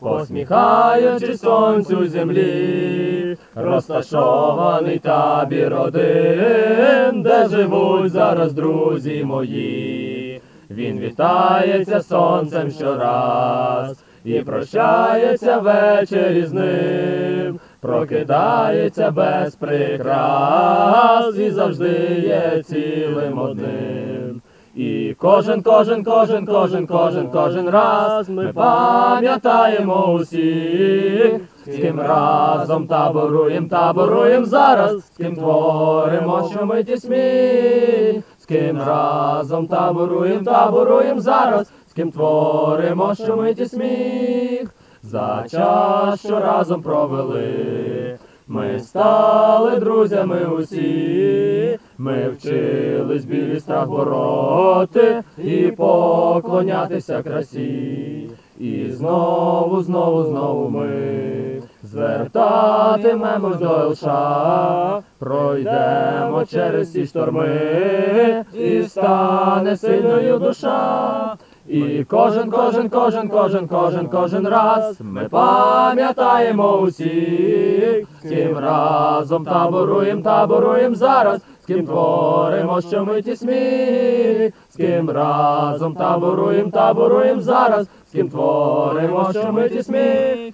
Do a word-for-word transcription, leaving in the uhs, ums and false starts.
посміхаючись сонцю землі, розташований табір один, де живуть зараз друзі мої. Він вітається сонцем щораз і прощається ввечері з ним, прокидається без прикрас і завжди є цілим одним. І кожен, кожен, кожен, кожен, кожен, кожен раз ми пам'ятаємо усіх, з ким разом таборуєм, таборуєм зараз, з ким творимо щомиті сміх, з ким разом таборуєм, таборуєм зараз, з ким творимо щомиті сміх. За час, що разом провели, ми стали друзями усі, ми вчились білий страх бороти і поклонятися красі. І знову, знову, знову ми звертатимемось до Елша, пройдемо через ці шторми, і стане сильною душа. І кожен, кожен, кожен, кожен, кожен, кожен раз ми пам'ятаємо усіх, з ким разом таборуєм, таборуєм зараз, з ким творимо щомиті сміх, з ким разом таборуєм, таборуєм зараз, з ким творимо щомиті сміх.